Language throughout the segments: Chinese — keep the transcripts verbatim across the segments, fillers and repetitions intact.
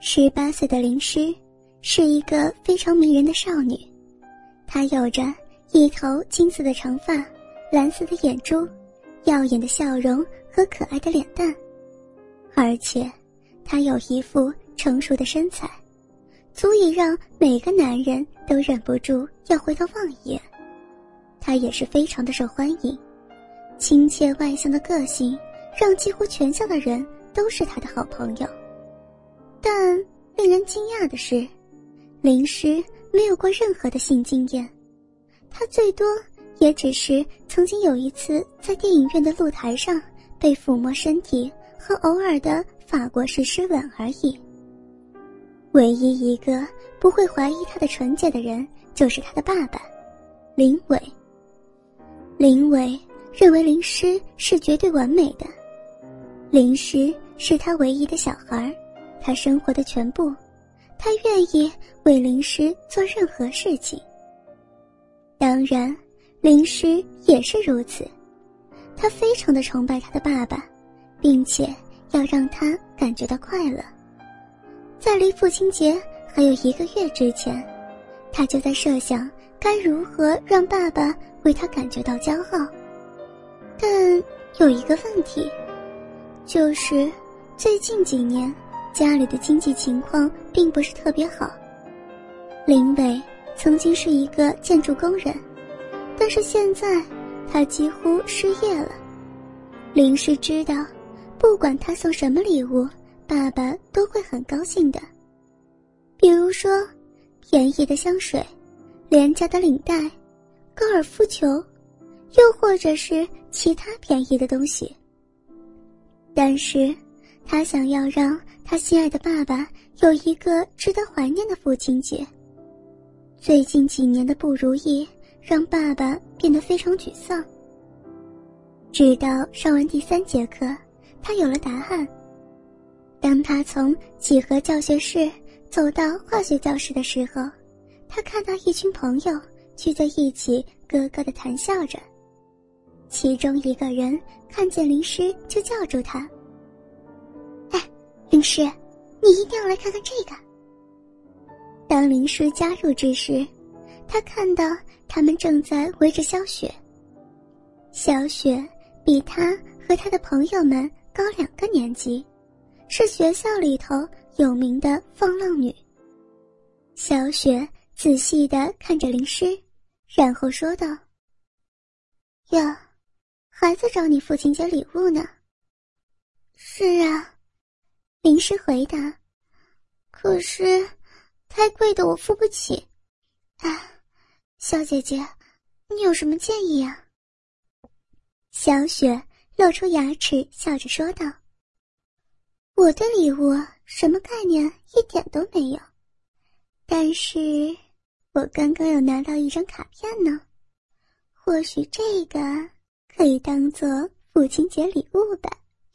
十八岁的林诗是一个非常迷人的少女，她有着一头金色的长发，蓝色的眼珠，耀眼的笑容和可爱的脸蛋，而且她有一副成熟的身材，足以让每个男人都忍不住要回头望一眼。她也是非常的受欢迎，亲切外向的个性让几乎全校的人都是她的好朋友。但令人惊讶的是，林诗没有过任何的性经验，她最多也只是曾经有一次在电影院的露台上被抚摸身体和偶尔的法国式湿吻而已。唯一一个不会怀疑她的纯洁的人就是她的爸爸林伟。林伟认为林诗是绝对完美的，林诗是他唯一的小孩，他生活的全部，他愿意为林诗做任何事情。当然林诗也是如此，他非常的崇拜他的爸爸，并且要让他感觉到快乐。在离父亲节还有一个月之前，他就在设想该如何让爸爸为他感觉到骄傲。但有一个问题，就是最近几年家里的经济情况并不是特别好。林伟曾经是一个建筑工人，但是现在他几乎失业了。林诗知道，不管他送什么礼物，爸爸都会很高兴的。比如说便宜的香水，廉价的领带，高尔夫球，又或者是其他便宜的东西。但是他想要让他心爱的爸爸有一个值得怀念的父亲节。最近几年的不如意让爸爸变得非常沮丧。直到上完第三节课，他有了答案。当他从几何教学室走到化学教室的时候，他看到一群朋友聚在一起咯咯地谈笑着。其中一个人看见林诗就叫住他：哎，林诗，你一定要来看看这个。当林诗加入之时，他看到他们正在围着小雪。小雪比他和他的朋友们高两个年级，是学校里头有名的放浪女。小雪仔细地看着林诗，然后说道：哟，孩子找你父亲节礼物呢？是啊，林诗回答。可是太贵的我付不起。啊，小姐姐，你有什么建议啊？小雪露出牙齿笑着说道：我对礼物什么概念一点都没有，但是我刚刚有拿到一张卡片呢，或许这个可以当作父亲节礼物吧。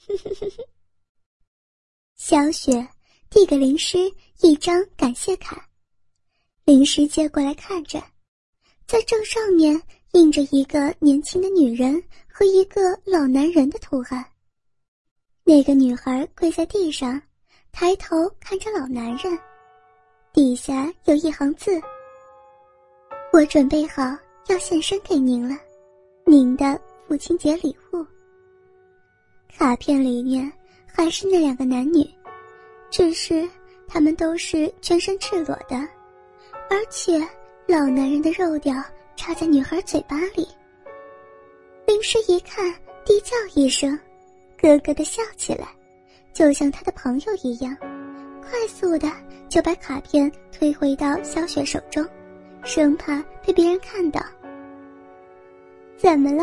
小雪递给林诗一张感谢卡，林诗接过来看着，在正上面印着一个年轻的女人和一个老男人的图案。那个女孩跪在地上，抬头看着老男人，底下有一行字：我准备好要献身给您了，您的父亲节礼物。卡片里面还是那两个男女，只是他们都是全身赤裸的，而且老男人的肉条插在女孩嘴巴里。林诗一看，低叫一声，咯咯地笑起来，就像他的朋友一样，快速地就把卡片推回到小雪手中，生怕被别人看到。怎么了？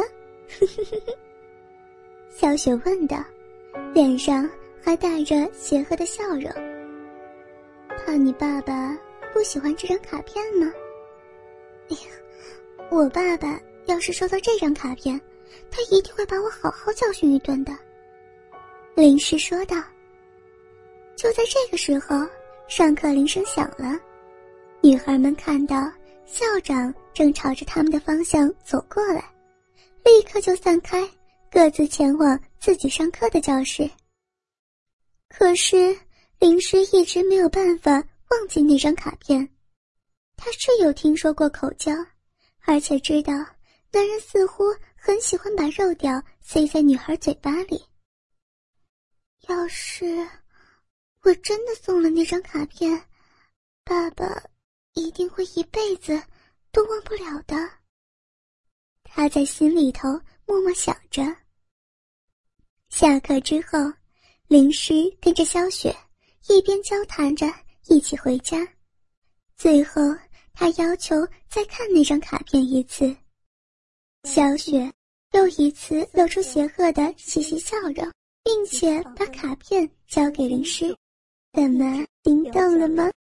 小雪问道，脸上还带着邪恶的笑容。怕你爸爸不喜欢这张卡片吗？哎呀，我爸爸要是收到这张卡片，他一定会把我好好教训一顿的。林诗说道。就在这个时候，上课铃声响了，女孩们看到校长正朝着他们的方向走过来，立刻就散开，各自前往自己上课的教室。可是林诗一直没有办法忘记那张卡片。他是有听说过口交，而且知道男人似乎很喜欢把肉屌塞在女孩嘴巴里。要是我真的送了那张卡片，爸爸一定会一辈子都忘不了的。他在心里头默默想着。下课之后，林诗跟着萧雪一边交谈着一起回家。最后他要求再看那张卡片一次。萧雪又一次露出邪恶的嘻嘻笑容，并且把卡片交给林诗。怎么，心动了吗？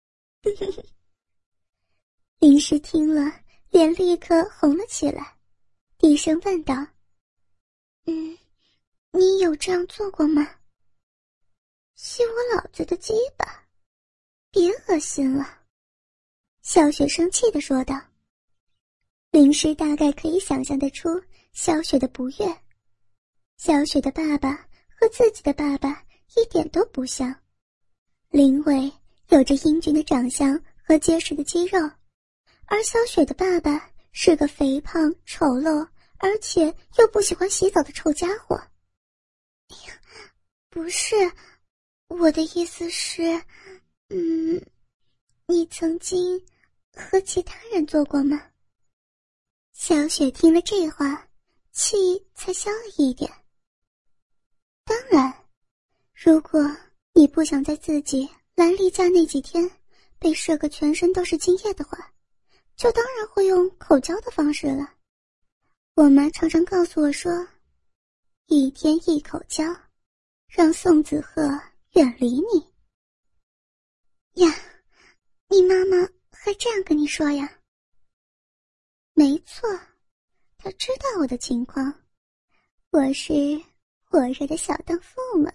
林诗听了，脸立刻红了起来，低声问道：嗯，你有这样做过吗？吸我老子的鸡巴，别恶心了。萧雪生气地说道。林诗大概可以想象得出萧雪的不悦。萧雪的爸爸和自己的爸爸一点都不像。林伟有着英俊的长相和结实的肌肉，而萧雪的爸爸是个肥胖丑陋而且又不喜欢洗澡的臭家伙。哎呀，不是，我的意思是，嗯，你曾经和其他人做过吗？小雪听了这话，气才消了一点。当然，如果你不想在自己来例假那几天被射个全身都是精液的话，就当然会用口交的方式了。我妈常常告诉我说，一天一口交，让宋子鹤远离你。呀，你妈妈还这样跟你说呀？没错，她知道我的情况，我是火热的小荡妇嘛。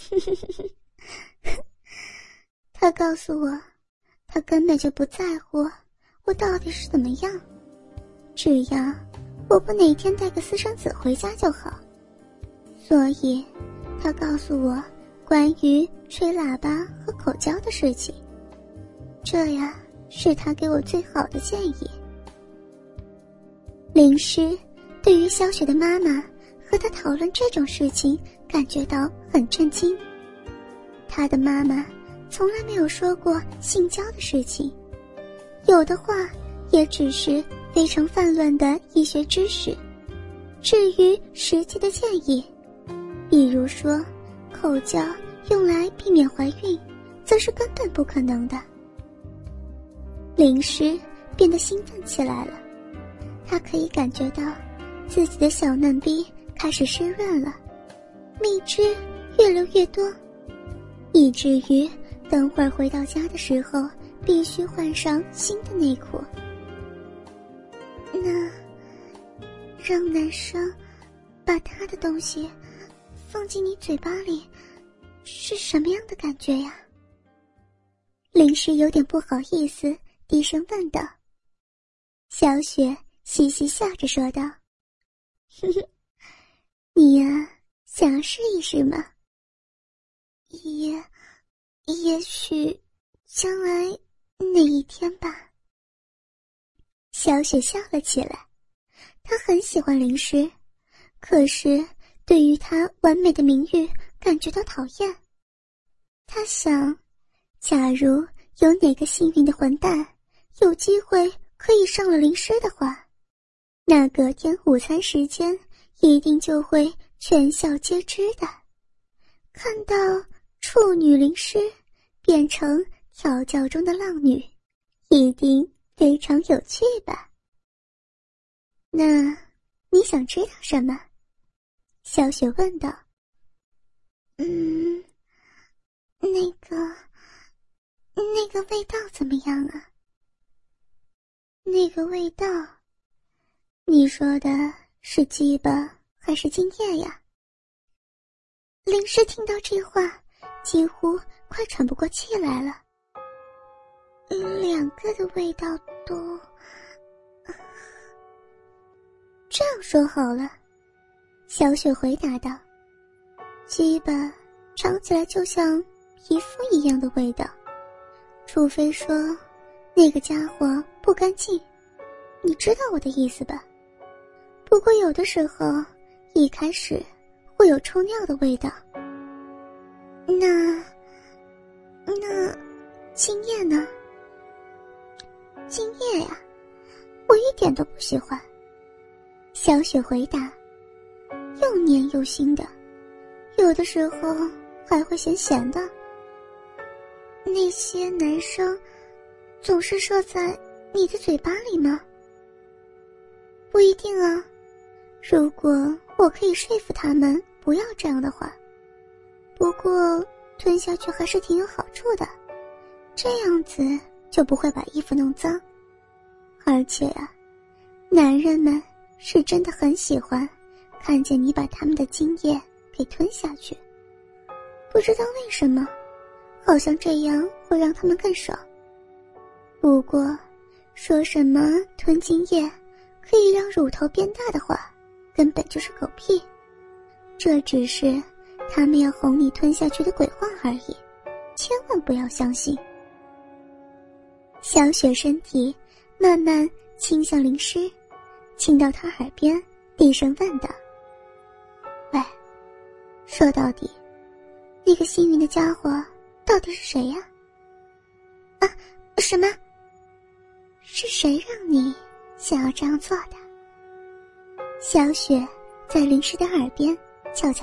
她告诉我，她根本就不在乎我到底是怎么样，只要我不哪天带个私生子回家就好。所以她告诉我关于吹喇叭和口交的事情，这呀是她给我最好的建议。林诗对于萧雪的妈妈和她讨论这种事情感觉到很震惊。她的妈妈从来没有说过性交的事情，有的话也只是非常泛论的医学知识。至于实际的建议，比如说口交用来避免怀孕，则是根本不可能的。林诗变得兴奋起来了，她可以感觉到自己的小嫩逼开始湿润了，蜜汁越流越多，以至于等会儿回到家的时候必须换上新的内裤。那让男生把他的东西放进你嘴巴里是什么样的感觉呀？林诗有点不好意思低声问道。小雪嘻嘻笑着说道：呵呵，你呀，想试一试吗？也也许将来哪一天吧。小雪笑了起来，她很喜欢林诗，可是对于她完美的名誉感觉到讨厌。她想，假如有哪个幸运的混蛋有机会可以上了林诗的话，那隔天午餐时间一定就会全校皆知的。看到处女林诗变成调教中的浪女，一定非常有趣吧？那你想知道什么？小雪问道。嗯，那个那个味道怎么样啊？那个味道，你说的是鸡巴还是精液呀？林诗听到这话，几乎快喘不过气来了。两个的味道都……这样说好了，小雪回答道。鸡巴尝起来就像姨夫一样的味道，除非说那个家伙不干净，你知道我的意思吧？不过有的时候一开始会有臭尿的味道。那那精液呢？精液呀、啊，我一点都不喜欢。小雪回答，又黏又腥的，有的时候还会咸咸的。那些男生总是射在你的嘴巴里吗？不一定啊，如果我可以说服他们不要这样的话。不过吞下去还是挺有好处的，这样子就不会把衣服弄脏。而且啊，男人们是真的很喜欢看见你把他们的精液给吞下去，不知道为什么，好像这样会让他们更爽。不过说什么吞精液可以让乳头变大的话，根本就是狗屁，这只是他们要哄你吞下去的鬼话而已，千万不要相信。小雪身体慢慢倾向淋湿，亲到他耳边低声问道，喂，说到底那个幸运的家伙到底是谁呀？啊，什么？是谁让你想要这样做的？小雪在淋湿的耳边悄悄